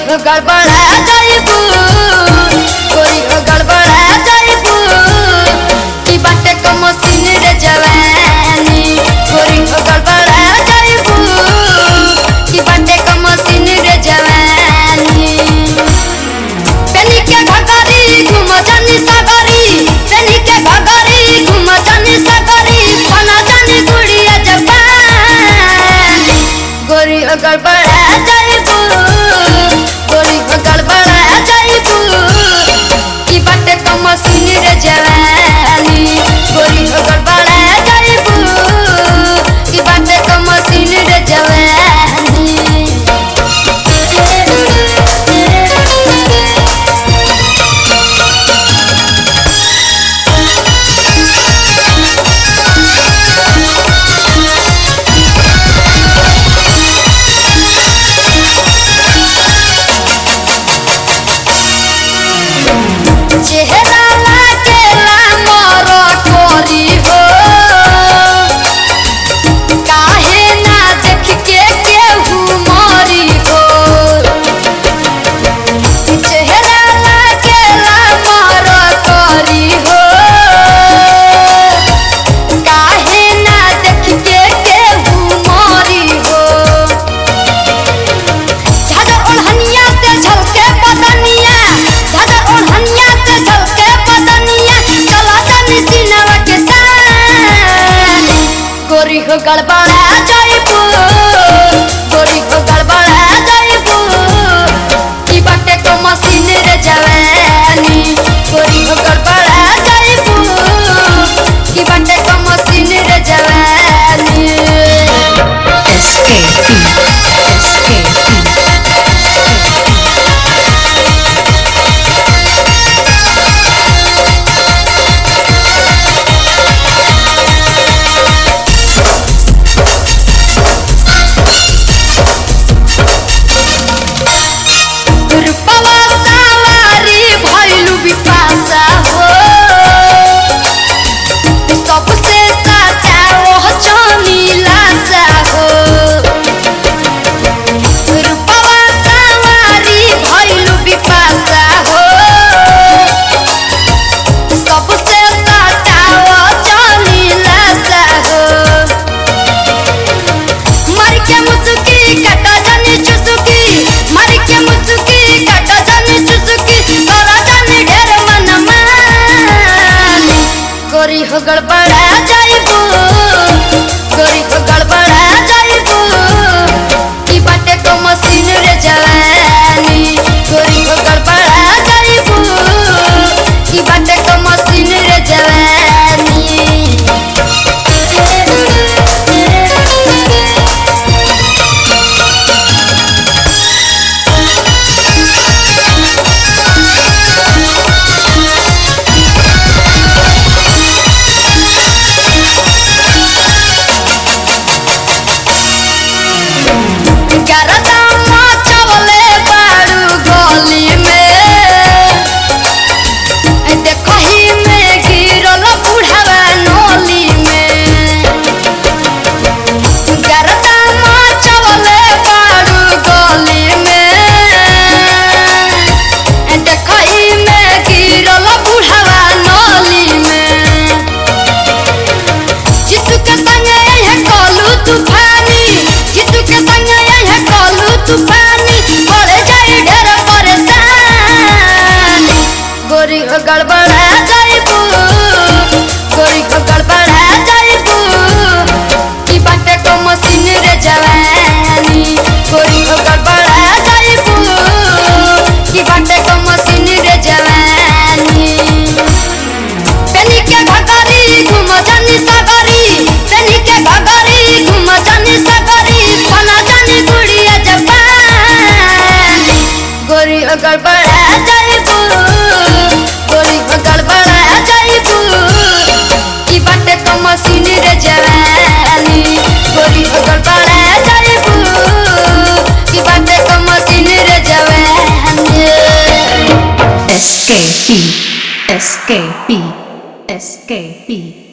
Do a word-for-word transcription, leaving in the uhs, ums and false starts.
हो गड़बड़ा जाइबू गोरी हो गड़बड़ा जाइबू की बाटे को मशीन रे जवानी गोरी हो गड़बड़ा जाइबू की बाटे को मशीन रे जवानी पेनी के घगरी घूम जानी सागरी पेनी के घगरी घूम जानी सागरी बना जानी गुड़िया जवान गोरी हो गड़बड़ा जाइबू गोरी हो गड़बड़ा जाइबू की बाटे को मशीन रे जवानी गोरी हो गड़बड़ा जाइबू की बाटे को मशीन रे जवानी चेहरा लागेला मोरो कोरी हो काहे ना देख के केहू मोरी हो चेहरा लागेला मोरो कोरी हो काहे ना देख के केहू मोरी हो झाड़ ओढ़निया से झलके बदनिया झाड़ ओढ़निया से झलके बदनिया चला जानी सीनवा के तान गोरी हो गड़बड़ा जाइबू गोरी हो गड़बड़ा जाइबू की बाटे को मशीन रे जवानी गोरी हो गड़बड़ा जाइबू की बाटे को मशीन रे जवानी S K P S K P रूपवा सवारी भइलू बिपाशा हो सबसे साचा ओह चमिलासा हो रूपवा सवारी भइलू बिपाशा हो सबसे साचा ओह चमिलासा हो मर के मुसुकी काटा जानी चुसुकी मर के मुसुकी काटा जानी चुसुकी तोरा जानी ढेर मन मान गोरी हो गड़बड़ा जाइबू गोरी हो गड़बड़ा जाइबू की बाटे को मशीन रे जवानी गोरी हो गड़बड़ा जाइबू की बाटे को मशीन रे जवानी गरदा मचवले बारू गली में देखही में गिरल बुढ़ावा नोली में गरदा मचवले बारू गली में देखही में गिरल बुढ़ावा नोली में जितू के संगे है कोलू तूफानी जितू के संगे है कोलू तूफानी बढ़ जाए ढेर परेशान गोरी हो गड़बड़ा जाइबू गोरी हो गड़बड़ा जाइबू की बाटे को मशीन रे जवानी गोरी हो गड़बड़ा जाइबू की बाटे को मशीन रे जवानी पेनी के घगरी घूम जानी सागरी पेनी के घगरी घूम जानी सागरी बना जानी गुड़िया जवान गोरी हो गड़बड़ा जाइबू गोरी हो गड़बड़ा जाइबू की बाटे को मशीन रे जवानी गोरी हो गड़बड़ा जाइबू की बाटे को मशीन रे जवानी S K P S K P S K P